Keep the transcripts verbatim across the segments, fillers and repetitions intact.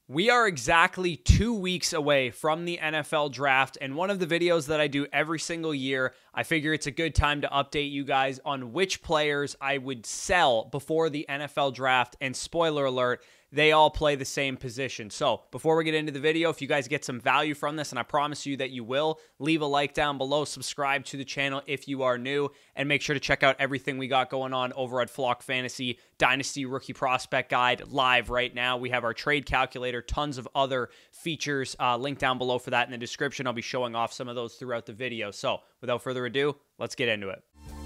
We are exactly two weeks away from the N F L draft, and one of the videos that I do every single year, I figure it's a good time to update you guys on which players I would sell before the N F L draft, and spoiler alert, they all play the same position. So before we get into the video, if you guys get some value from this, and I promise you that you will, leave a like down below, subscribe to the channel if you are new, and make sure to check out everything we got going on over at Flock Fantasy Dynasty Rookie Prospect Guide live right now. We have our trade calculator, tons of other features, uh, link down below for that in the description. I'll be showing off some of those throughout the video. So without further ado, let's get into it.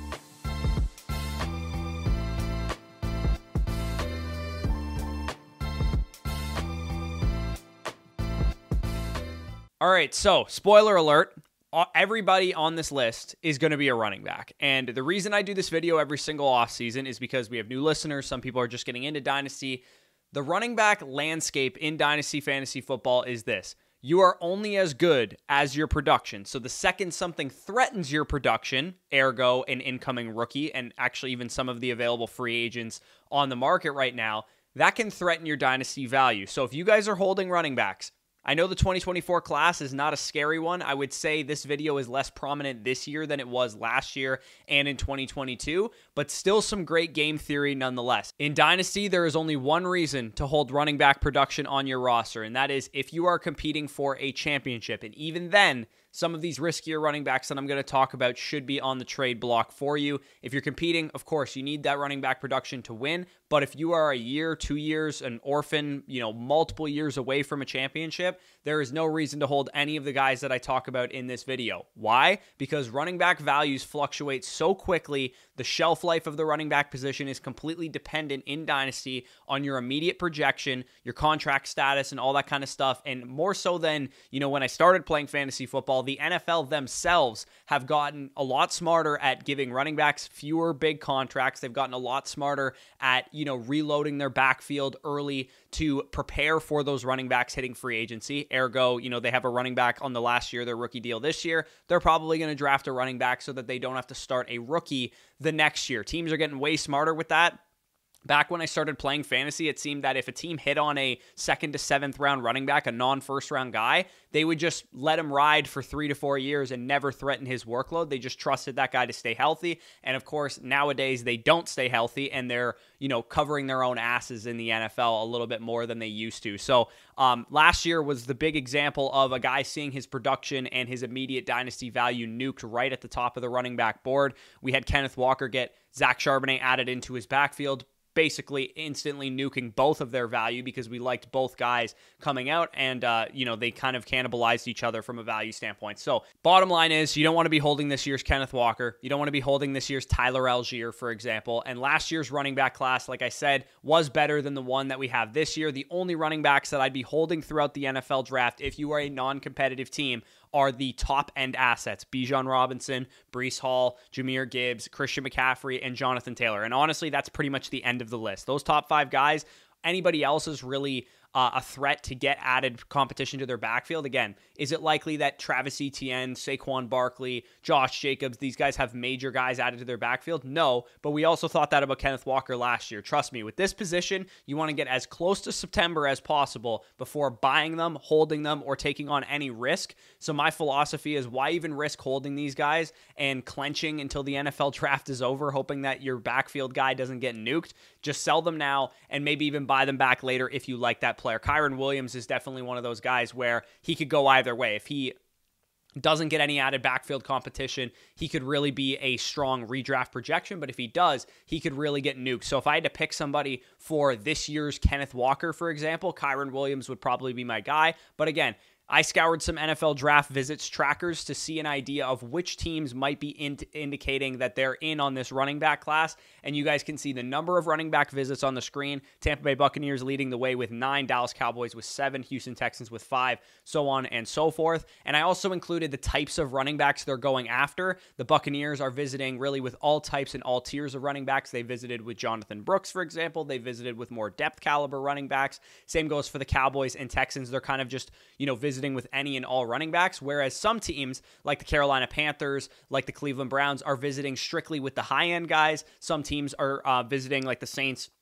All right, so spoiler alert, everybody on this list is going to be a running back. And the reason I do this video every single offseason is because we have new listeners. Some people are just getting into Dynasty. The running back landscape in Dynasty Fantasy Football is this. You are only as good as your production. So the second something threatens your production, ergo an incoming rookie, and actually even some of the available free agents on the market right now, that can threaten your Dynasty value. So if you guys are holding running backs, I know the twenty twenty-four class is not a scary one. I would say this video is less prominent this year than it was last year and in twenty twenty-two, but still some great game theory nonetheless. In Dynasty, there is only one reason to hold running back production on your roster, and that is if you are competing for a championship. And even then, some of these riskier running backs that I'm going to talk about should be on the trade block for you. If you're competing, of course, you need that running back production to win. But if you are a year, two years, an orphan, you know, multiple years away from a championship, there is no reason to hold any of the guys that I talk about in this video. Why? Because running back values fluctuate so quickly. The shelf life of the running back position is completely dependent in Dynasty on your immediate projection, your contract status, and all that kind of stuff. And more so than, you know, when I started playing fantasy football, the N F L themselves have gotten a lot smarter at giving running backs fewer big contracts. They've gotten a lot smarter at, you know, reloading their backfield early to prepare for those running backs hitting free agency. Ergo, you know, they have a running back on the last year of their rookie deal this year. They're probably going to draft a running back so that they don't have to start a rookie the next year. Teams are getting way smarter with that. Back when I started playing fantasy, it seemed that if a team hit on a second to seventh round running back, a non-first round guy, they would just let him ride for three to four years and never threaten his workload. They just trusted that guy to stay healthy. And of course, nowadays they don't stay healthy and they're, you know, covering their own asses in the N F L a little bit more than they used to. So um, last year was the big example of a guy seeing his production and his immediate dynasty value nuked right at the top of the running back board. We had Kenneth Walker get Zach Charbonnet added into his backfield, basically instantly nuking both of their value because we liked both guys coming out, and uh, you know, they kind of cannibalized each other from a value standpoint. So bottom line is you don't want to be holding this year's Kenneth Walker. You don't want to be holding this year's Tyler Algier, for example. And last year's running back class, like I said, was better than the one that we have this year. The only running backs that I'd be holding throughout the N F L draft, if you are a non-competitive team, are the top-end assets: Bijan Robinson, Breece Hall, Jahmyr Gibbs, Christian McCaffrey, and Jonathan Taylor. And honestly, that's pretty much the end of the list. Those top five guys, anybody else is really uh, a threat to get added competition to their backfield. Again, is it likely that Travis Etienne, Saquon Barkley, Josh Jacobs, these guys have major guys added to their backfield? No, but we also thought that about Kenneth Walker last year. Trust me, with this position, you want to get as close to September as possible before buying them, holding them, or taking on any risk. So my philosophy is, why even risk holding these guys and clenching until the N F L draft is over, hoping that your backfield guy doesn't get nuked? Just sell them now and maybe even buy them back later if you like that player. Kyren Williams is definitely one of those guys where he could go either way. If he doesn't get any added backfield competition, he could really be a strong redraft projection. But if he does, he could really get nuked. So if I had to pick somebody for this year's Kenneth Walker, for example, Kyren Williams would probably be my guy. But again, I scoured some N F L draft visits trackers to see an idea of which teams might be in- indicating that they're in on this running back class. And you guys can see the number of running back visits on the screen. Tampa Bay Buccaneers leading the way with nine, Dallas Cowboys with seven, Houston Texans with five, so on and so forth. And I also included the types of running backs they're going after. The Buccaneers are visiting really with all types and all tiers of running backs. They visited with Jonathan Brooks, for example. They visited with more depth caliber running backs. Same goes for the Cowboys and Texans. They're kind of just, you know, visiting with any and all running backs, whereas some teams like the Carolina Panthers, like the Cleveland Browns, are visiting strictly with the high-end guys. Some teams are uh, visiting, like the Saints,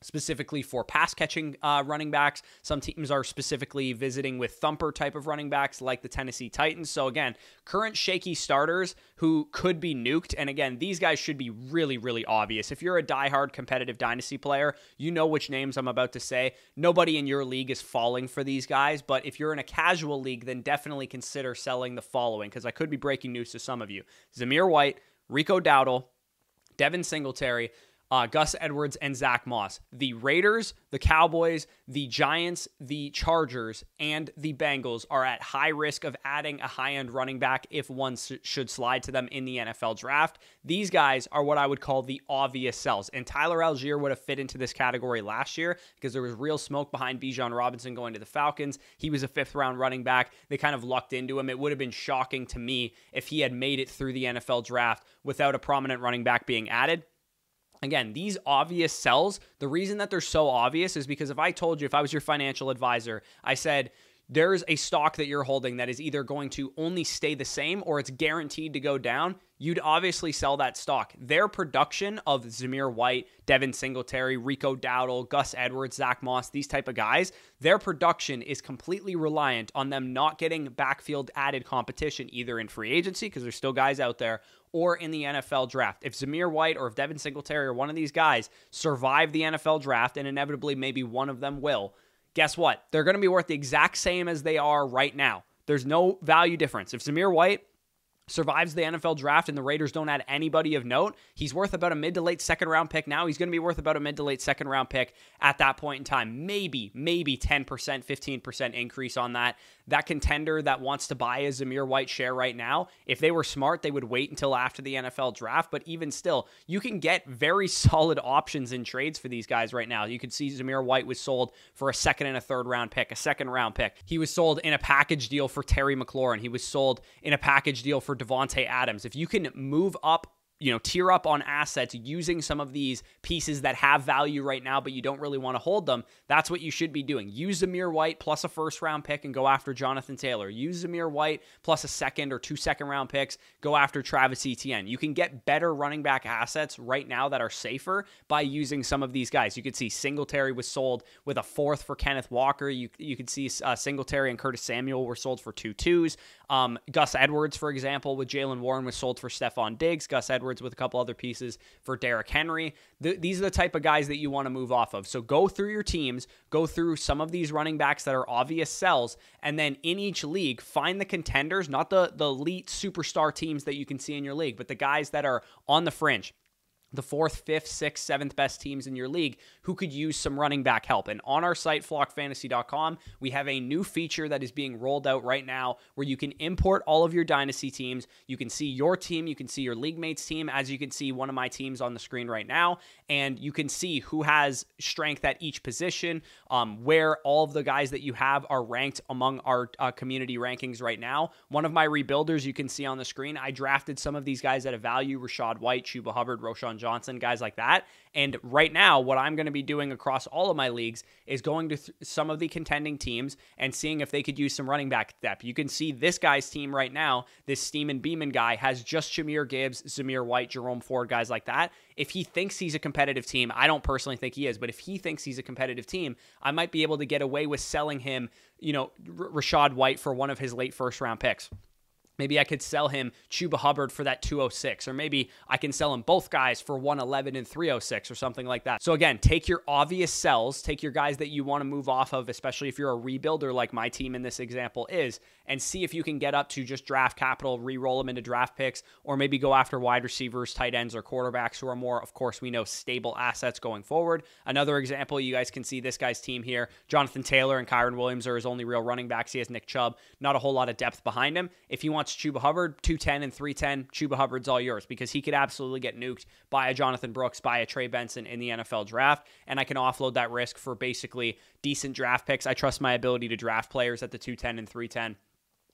specifically for pass catching uh, running backs. Some teams are specifically visiting with thumper type of running backs like the Tennessee Titans. So again, current shaky starters who could be nuked. And again, these guys should be really, really obvious. If you're a diehard competitive dynasty player, you know which names I'm about to say. Nobody in your league is falling for these guys, but if you're in a casual league, then definitely consider selling the following, because I could be breaking news to some of you. Zamir White, Rico Dowdle, Devin Singletary, Uh, Gus Edwards, and Zach Moss. The Raiders, the Cowboys, the Giants, the Chargers, and the Bengals are at high risk of adding a high-end running back if one s- should slide to them in the N F L draft. These guys are what I would call the obvious sells, and Tyler Algier would have fit into this category last year because there was real smoke behind Bijan Robinson going to the Falcons. He was a fifth-round running back. They kind of lucked into him. It would have been shocking to me if he had made it through the N F L draft without a prominent running back being added. Again, these obvious sells, the reason that they're so obvious is because if I told you, if I was your financial advisor, I said, there's a stock that you're holding that is either going to only stay the same or it's guaranteed to go down, you'd obviously sell that stock. Their production of Zamir White, Devin Singletary, Rico Dowdle, Gus Edwards, Zach Moss, these type of guys, their production is completely reliant on them not getting backfield added competition either in free agency, because there's still guys out there, or in the N F L draft. If Zamir White or if Devin Singletary or one of these guys survive the N F L draft, and inevitably maybe one of them will, guess what? They're going to be worth the exact same as they are right now. There's no value difference. If Zamir White survives the N F L draft and the Raiders don't add anybody of note, he's worth about a mid to late second round pick now. He's going to be worth about a mid to late second round pick at that point in time. Maybe, maybe ten percent, fifteen percent increase on that. That contender that wants to buy a Zamir White share right now, if they were smart, they would wait until after the N F L draft. But even still, you can get very solid options in trades for these guys right now. You could see Zamir White was sold for a second and a third round pick, a second round pick. He was sold in a package deal for Terry McLaurin. He was sold in a package deal for Devontae Adams. If you can move up, you know, tier up on assets using some of these pieces that have value right now, but you don't really want to hold them, that's what you should be doing. Use Zamir White plus a first round pick and go after Jonathan Taylor. Use Zamir White plus a second or two second round picks, go after Travis Etienne. You can get better running back assets right now that are safer by using some of these guys. You could see Singletary was sold with a fourth for Kenneth Walker. You, you could see uh, Singletary and Curtis Samuel were sold for two twos. Um, Gus Edwards, for example, with Jaylen Warren was sold for Stephon Diggs. Gus Edwards with a couple other pieces for Derrick Henry. Th- these are the type of guys that you want to move off of. So go through your teams, go through some of these running backs that are obvious sells, and then in each league, find the contenders, not the, the elite superstar teams that you can see in your league, but the guys that are on the fringe, the fourth, fifth, sixth, seventh best teams in your league who could use some running back help. And on our site, flock fantasy dot com, we have a new feature that is being rolled out right now where you can import all of your dynasty teams. You can see your team. You can see your league mate's team, as you can see one of my teams on the screen right now. And you can see who has strength at each position, um, where all of the guys that you have are ranked among our uh, community rankings right now. One of my rebuilders you can see on the screen, I drafted some of these guys at a value, Rashad White, Chuba Hubbard, Roschon Johnson, guys like that. And right now, what I'm going to be doing across all of my leagues is going to th- some of the contending teams and seeing if they could use some running back depth. You can see this guy's team right now, this Steeman Beeman guy, has just Jahmyr Gibbs, Zamir White, Jerome Ford, guys like that. If he thinks he's a competitive team, I don't personally think he is, but if he thinks he's a competitive team, I might be able to get away with selling him, you know, R- Rashad White for one of his late first round picks. Maybe I could sell him Chuba Hubbard for that two oh six, or maybe I can sell him both guys for one eleven and three oh six or something like that. So again, take your obvious sells, take your guys that you want to move off of, especially if you're a rebuilder like my team in this example is, and see if you can get up to just draft capital, re-roll them into draft picks, or maybe go after wide receivers, tight ends, or quarterbacks who are more, of course, we know, stable assets going forward. Another example, you guys can see this guy's team here. Jonathan Taylor and Kyron Williams are his only real running backs. He has Nick Chubb, not a whole lot of depth behind him. If he wants Chuba Hubbard, two ten and three ten, Chuba Hubbard's all yours, because he could absolutely get nuked by a Jonathan Brooks, by a Trey Benson in the N F L draft, and I can offload that risk for basically decent draft picks. I trust my ability to draft players at the two ten and three ten.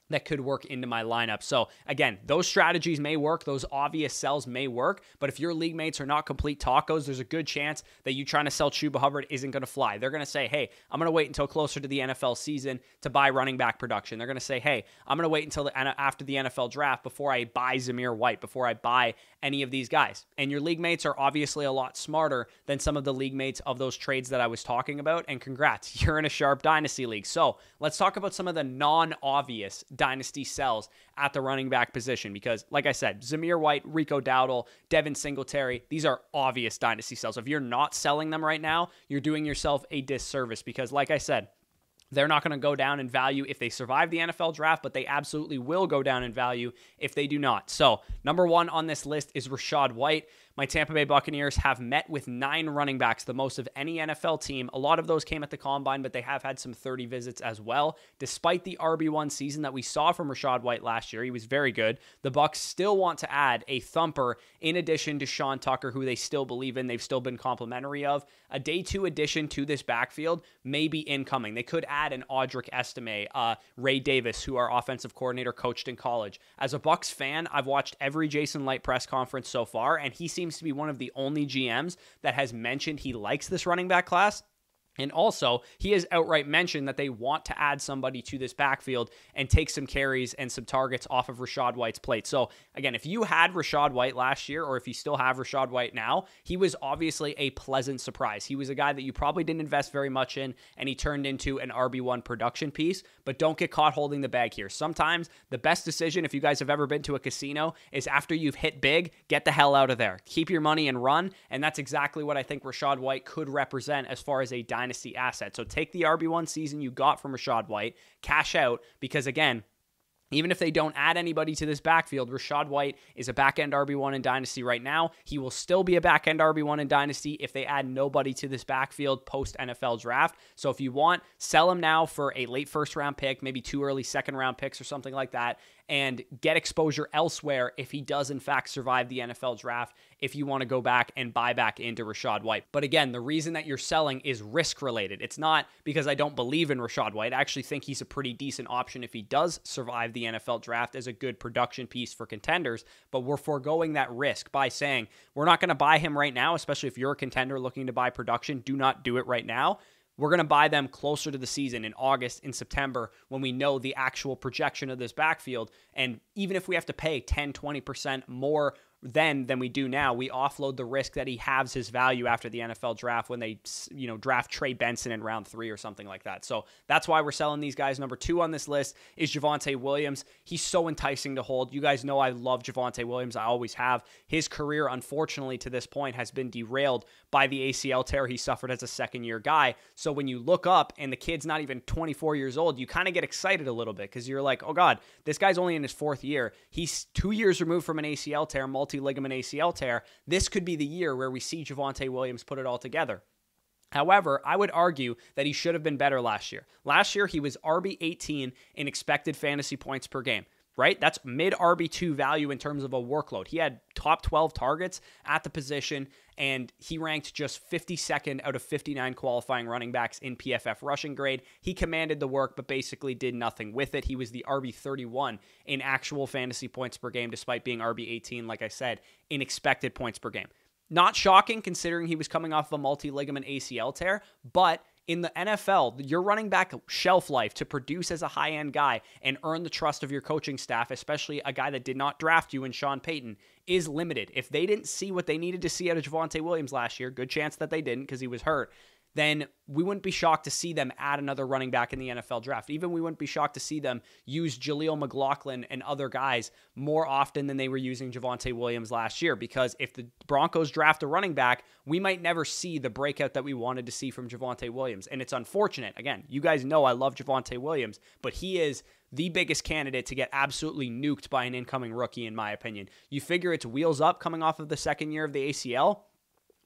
that could work into my lineup. So again, those strategies may work. Those obvious sells may work. But if your league mates are not complete tacos, there's a good chance that you trying to sell Chuba Hubbard isn't going to fly. They're going to say, hey, I'm going to wait until closer to the N F L season to buy running back production. They're going to say, hey, I'm going to wait until the, after the N F L draft before I buy Zamir White, before I buy any of these guys. And your league mates are obviously a lot smarter than some of the league mates of those trades that I was talking about. And congrats, you're in a sharp dynasty league. So let's talk about some of the non-obvious dynasty sells at the running back position, because like I said, Zamir White, Rico Dowdle, Devin Singletary, these are obvious dynasty sells. If you're not selling them right now, you're doing yourself a disservice, because like I said, they're not going to go down in value if they survive the N F L draft, but they absolutely will go down in value if they do not. So number one on this list is Rachaad White. My Tampa Bay Buccaneers have met with nine running backs, the most of any N F L team. A lot of those came at the Combine, but they have had some thirty visits as well. Despite the R B one season that we saw from Rachaad White last year, he was very good. The Bucs still want to add a thumper in addition to Sean Tucker, who they still believe in. They've still been complimentary of. A day two addition to this backfield may be incoming. They could add an Audric Estime, uh, Ray Davis, who our offensive coordinator coached in college. As a Bucs fan, I've watched every Jason Light press conference so far, and he seems to be one of the only G Ms that has mentioned he likes this running back class. And also, he has outright mentioned that they want to add somebody to this backfield and take some carries and some targets off of Rachaad White's plate. So, again, if you had Rachaad White last year, or if you still have Rachaad White now, he was obviously a pleasant surprise. He was a guy that you probably didn't invest very much in, and he turned into an R B one production piece. But don't get caught holding the bag here. Sometimes the best decision, if you guys have ever been to a casino, is after you've hit big, get the hell out of there. Keep your money and run, and that's exactly what I think Rachaad White could represent as far as a dynasty asset. So take the R B one season you got from Rachaad White, cash out, because again, even if they don't add anybody to this backfield, Rachaad White is a back-end R B one in Dynasty right now. He will still be a back-end R B one in Dynasty if they add nobody to this backfield post-N F L draft. So if you want, sell him now for a late first-round pick, maybe two early second-round picks or something like that, and get exposure elsewhere if he does, in fact, survive the N F L draft, if you want to go back and buy back into Rachaad White. But again, the reason that you're selling is risk-related. It's not because I don't believe in Rachaad White. I actually think he's a pretty decent option if he does survive the N F L draft as a good production piece for contenders, but we're foregoing that risk by saying we're not going to buy him right now, especially if you're a contender looking to buy production. Do not do it right now. We're going to buy them closer to the season in August, in September, when we know the actual projection of this backfield. And even if we have to pay ten, twenty percent more then than we do now, we offload the risk that he halves his value after the N F L draft when they, you know, draft Trey Benson in round three or something like that. So that's why we're selling these guys. Number two on this list is Javonte Williams. He's so enticing to hold. You guys know I love Javonte Williams. I always have. His career, unfortunately, to this point has been derailed by the A C L tear he suffered as a second-year guy. So when you look up and the kid's not even twenty-four years old, you kind of get excited a little bit because you're like, oh God, this guy's only in his fourth year. He's two years removed from an A C L tear, multi-ligament A C L tear. This could be the year where we see Javonte Williams put it all together. However, I would argue that he should have been better last year. Last year, he was R B eighteen in expected fantasy points per game, right? That's mid R B two value in terms of a workload. He had top twelve targets at the position, and he ranked just fifty-second out of fifty-nine qualifying running backs in P F F rushing grade. He commanded the work, but basically did nothing with it. He was the R B thirty-one in actual fantasy points per game, despite being R B eighteen, like I said, in expected points per game. Not shocking considering he was coming off of a multi-ligament A C L tear, but in the N F L, your running back shelf life to produce as a high-end guy and earn the trust of your coaching staff, especially a guy that did not draft you in Sean Payton, is limited. If they didn't see what they needed to see out of Javonte Williams last year, good chance that they didn't because he was hurt, then we wouldn't be shocked to see them add another running back in the N F L draft. Even we wouldn't be shocked to see them use Jaleel McLaughlin and other guys more often than they were using Javonte Williams last year, because if the Broncos draft a running back, we might never see the breakout that we wanted to see from Javonte Williams. And it's unfortunate. Again, you guys know I love Javonte Williams, but he is the biggest candidate to get absolutely nuked by an incoming rookie, in my opinion. You figure it's wheels up coming off of the second year of the A C L.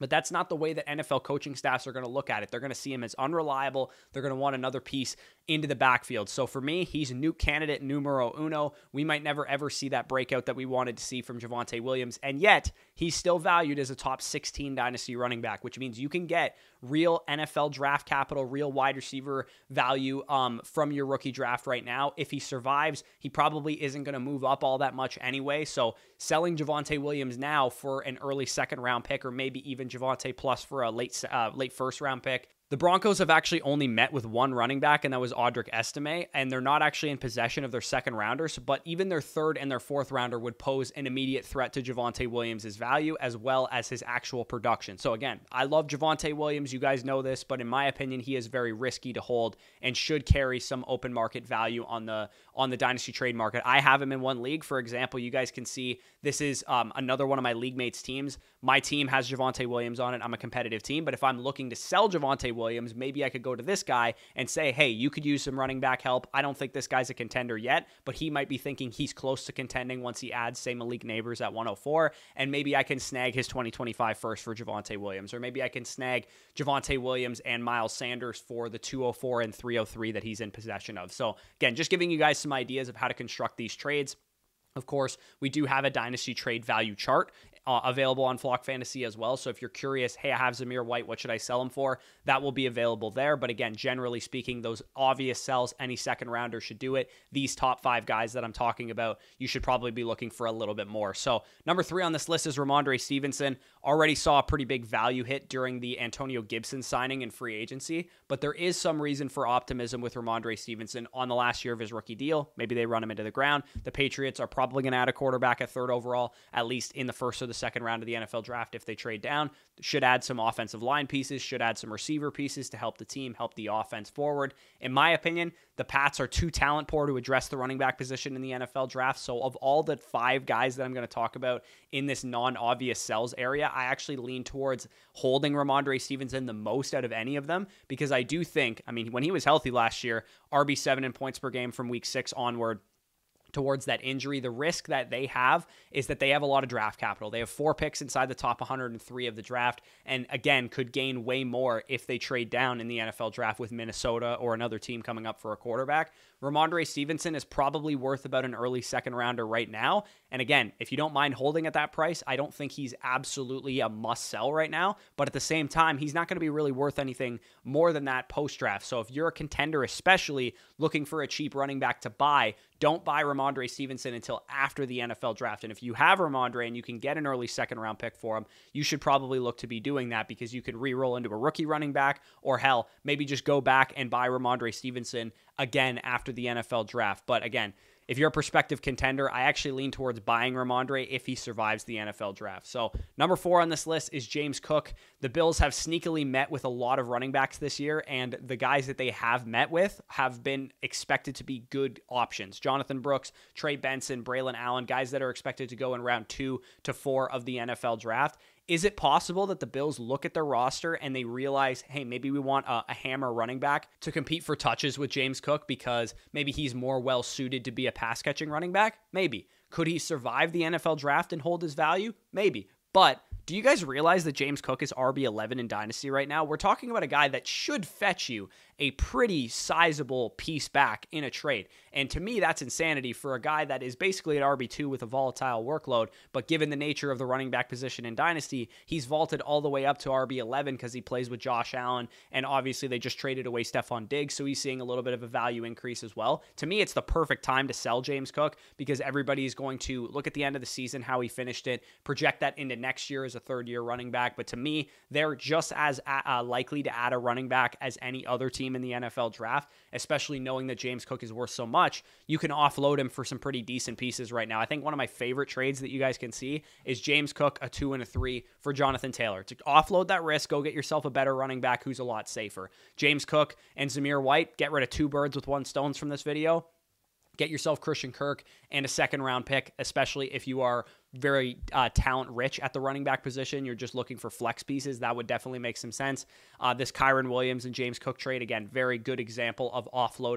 But that's not the way that N F L coaching staffs are going to look at it. They're going to see him as unreliable. They're going to want another piece into the backfield. So for me, he's nuke candidate numero uno. We might never ever see that breakout that we wanted to see from Javonte Williams. And yet, he's still valued as a top sixteen dynasty running back, which means you can get real N F L draft capital, real wide receiver value um, from your rookie draft right now. If he survives, he probably isn't going to move up all that much anyway. So selling Javonte Williams now for an early second round pick, or maybe even Javonte plus for a late uh, late first round pick. The Broncos have actually only met with one running back, and that was Audric Estime, and they're not actually in possession of their second rounders, but even their third and their fourth rounder would pose an immediate threat to Javonte Williams' value as well as his actual production. So again, I love Javonte Williams. You guys know this, but in my opinion, he is very risky to hold and should carry some open market value on the on the dynasty trade market. I have him in one league. For example, you guys can see this is um, another one of my league mates' teams. My team has Javonte Williams on it. I'm a competitive team, but if I'm looking to sell Javonte Williams, maybe I could go to this guy and say, hey, you could use some running back help. I don't think this guy's a contender yet, but he might be thinking he's close to contending once he adds, say, Malik Neighbors at one oh four, and maybe I can snag his twenty twenty-five first for Javonte Williams, or maybe I can snag Javonte Williams and Miles Sanders for the two oh four and three oh three that he's in possession of. So again, just giving you guys some ideas of how to construct these trades. Of course, we do have a dynasty trade value chart uh, available on Flock Fantasy as well. So if you're curious, hey, I have Zamir White, what should I sell him for? That will be available there. But again, generally speaking, those obvious sells, any second rounder should do it. These top five guys that I'm talking about, you should probably be looking for a little bit more. So number three on this list is Ramondre Stevenson. Already saw a pretty big value hit during the Antonio Gibson signing in free agency, but there is some reason for optimism with Ramondre Stevenson on the last year of his rookie deal. Maybe they run him into the ground. The Patriots are probably going to add a quarterback at third overall, at least in the first or the second round of the N F L draft if they trade down. Should add some offensive line pieces, should add some receiver pieces to help the team, help the offense forward. In my opinion, the Pats are too talent poor to address the running back position in the N F L draft. So of all the five guys that I'm going to talk about in this non-obvious sells area, I actually lean towards holding Ramondre Stevenson the most out of any of them, because I do think, I mean, when he was healthy last year, R B seven in points per game from week six onward, towards that injury, the risk that they have is that they have a lot of draft capital. They have four picks inside the top one hundred three of the draft, and again, could gain way more if they trade down in the N F L draft with Minnesota or another team coming up for a quarterback. Ramondre Stevenson is probably worth about an early second rounder right now. And again, if you don't mind holding at that price, I don't think he's absolutely a must sell right now. But at the same time, he's not going to be really worth anything more than that post draft. So if you're a contender, especially looking for a cheap running back to buy, don't buy Ramondre Stevenson until after the N F L draft. And if you have Ramondre and you can get an early second round pick for him, you should probably look to be doing that, because you could re-roll into a rookie running back, or hell, maybe just go back and buy Ramondre Stevenson again after the N F L draft. But again, if you're a prospective contender, I actually lean towards buying Ramondre if he survives the N F L draft. So number four on this list is James Cook. The Bills have sneakily met with a lot of running backs this year, and the guys that they have met with have been expected to be good options. Jonathan Brooks, Trey Benson, Braylon Allen, guys that are expected to go in round two to four of the N F L draft. Is it possible that the Bills look at their roster and they realize, hey, maybe we want a, a hammer running back to compete for touches with James Cook because maybe he's more well-suited to be a pass-catching running back? Maybe. Could he survive the N F L draft and hold his value? Maybe. But do you guys realize that James Cook is R B eleven in Dynasty right now? We're talking about a guy that should fetch you a pretty sizable piece back in a trade. And to me, that's insanity for a guy that is basically at R B two with a volatile workload. But given the nature of the running back position in Dynasty, he's vaulted all the way up to R B eleven because he plays with Josh Allen. And obviously, they just traded away Stephon Diggs, so he's seeing a little bit of a value increase as well. To me, it's the perfect time to sell James Cook because everybody is going to look at the end of the season, how he finished it, project that into next year as a third-year running back. But to me, they're just as uh, likely to add a running back as any other team in the N F L draft, especially knowing that James Cook is worth so much. You can offload him for some pretty decent pieces right now. I think one of my favorite trades that you guys can see is James Cook, a two and a three for Jonathan Taylor. To offload that risk, go get yourself a better running back who's a lot safer. James Cook and Zamir White, get rid of two birds with one stone from this video. Get yourself Christian Kirk and a second round pick, especially if you are very uh, talent rich at the running back position. You're just looking for flex pieces. That would definitely make some sense. Uh, this Kyren Williams and James Cook trade, again, very good example of offloading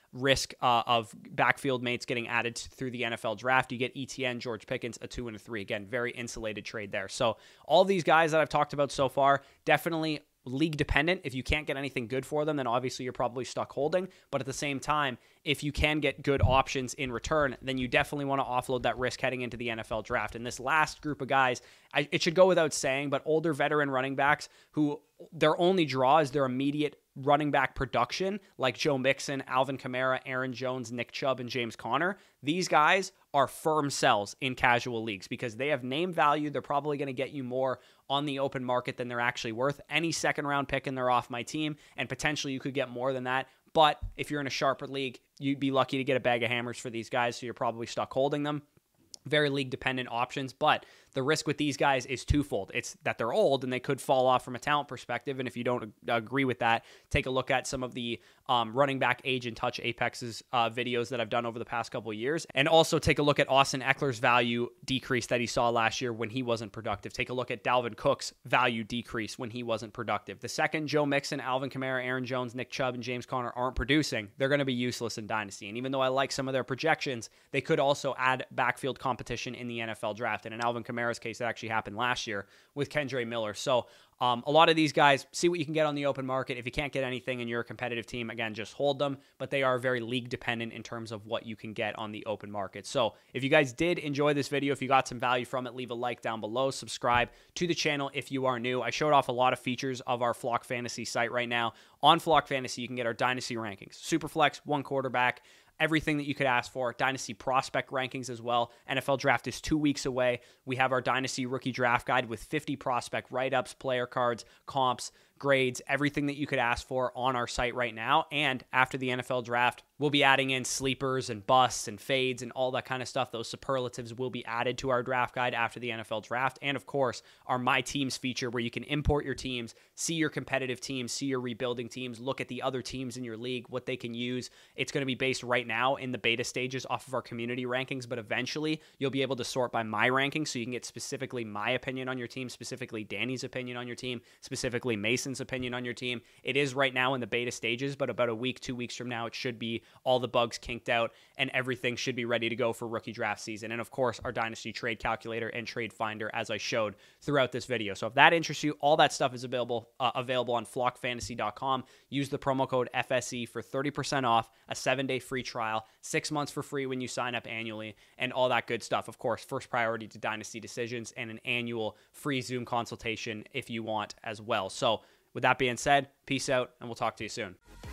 risk uh, of backfield mates getting added to, through the N F L draft. You get E T N, George Pickens, a two and a three. Again, very insulated trade there. So all these guys that I've talked about so far, definitely league dependent. If you can't get anything good for them, then obviously you're probably stuck holding. But at the same time, if you can get good options in return, then you definitely want to offload that risk heading into the N F L draft. And this last group of guys, I, it should go without saying, but older veteran running backs who their only draw is their immediate running back production, like Joe Mixon, Alvin Kamara, Aaron Jones, Nick Chubb, and James Conner. These guys are firm sells in casual leagues because they have name value. They're probably going to get you more on the open market than they're actually worth. Any second round pick and they're off my team, and potentially you could get more than that. But if you're in a sharper league, you'd be lucky to get a bag of hammers for these guys, so you're probably stuck holding them. Very league dependent options, but the risk with these guys is twofold. It's that they're old and they could fall off from a talent perspective. And if you don't agree with that, take a look at some of the um, running back age and touch Apex's uh, videos that I've done over the past couple of years. And also take a look at Austin Eckler's value decrease that he saw last year when he wasn't productive. Take a look at Dalvin Cook's value decrease when he wasn't productive. The second Joe Mixon, Alvin Kamara, Aaron Jones, Nick Chubb, and James Conner aren't producing, they're going to be useless in Dynasty. And even though I like some of their projections, they could also add backfield competition in the N F L draft. And in Alvin Kamara's case, that actually happened last year with Kendre Miller. So um, a lot of these guys, see what you can get on the open market. If you can't get anything and you're a competitive team, again, just hold them. But they are very league dependent in terms of what you can get on the open market. So if you guys did enjoy this video, if you got some value from it, leave a like down below. Subscribe to the channel if you are new. I showed off a lot of features of our Flock Fantasy site right now. On Flock Fantasy, you can get our Dynasty rankings. Superflex, one quarterback, everything that you could ask for. Dynasty prospect rankings as well. N F L draft is two weeks away. We have our Dynasty rookie draft guide with fifty prospect write-ups, player cards, comps, grades, everything that you could ask for on our site right now. And after the N F L draft, we'll be adding in sleepers and busts and fades and all that kind of stuff. Those superlatives will be added to our draft guide after the N F L draft. And of course, our My Teams feature where you can import your teams, see your competitive teams, see your rebuilding teams, look at the other teams in your league, what they can use. It's going to be based right now in the beta stages off of our community rankings, but eventually you'll be able to sort by my rankings so you can get specifically my opinion on your team, specifically Danny's opinion on your team, specifically Mason's opinion on your team. It is right now in the beta stages, but about a week, two weeks from now, it should be all the bugs kinked out and everything should be ready to go for rookie draft season. And of course, our Dynasty trade calculator and trade finder, as I showed throughout this video. So if that interests you, all that stuff is available uh, available on flock fantasy dot com. Use the promo code F S E for thirty percent off, a seven-day free trial, six months for free when you sign up annually, and all that good stuff. Of course, first priority to Dynasty decisions and an annual free Zoom consultation if you want as well. So with that being said, peace out, and we'll talk to you soon.